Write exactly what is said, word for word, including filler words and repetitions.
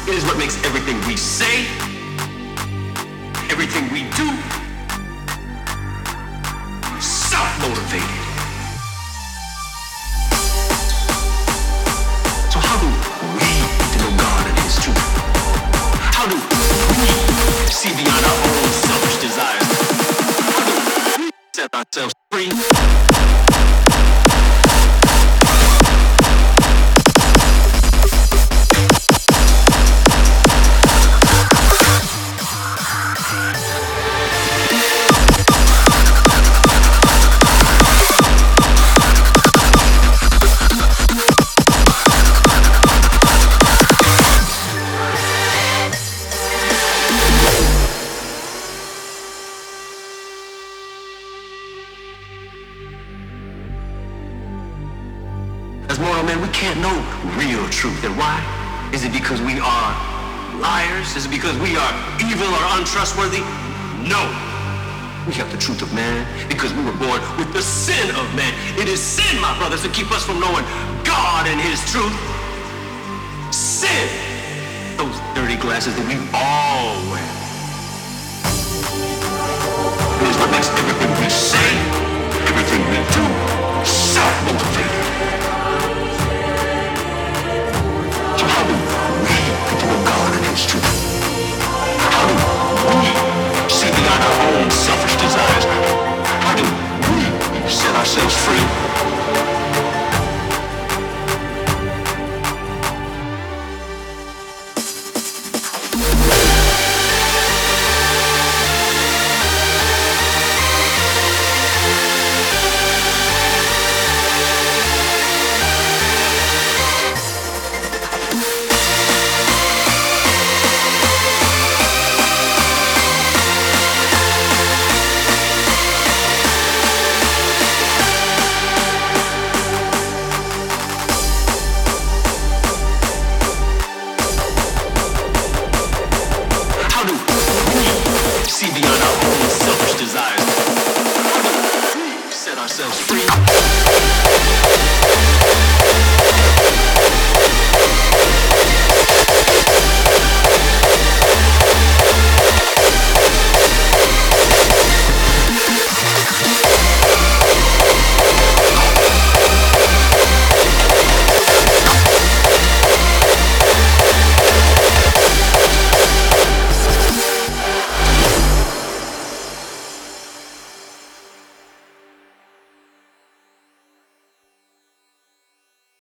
It is what makes everything we say, everything we do, self-motivated. So how do we know God and His truth? How do we see beyond our own selfish desires? How do we set ourselves free? As mortal men, we can't know real truth. And why? Is it because we are liars? Is it because we are evil or untrustworthy? No. We have the truth of man because we were born with the sin of man. It is sin, my brothers, to keep us from knowing God and His truth. Sin. Those dirty glasses that we all wear. It is what makes everything we say,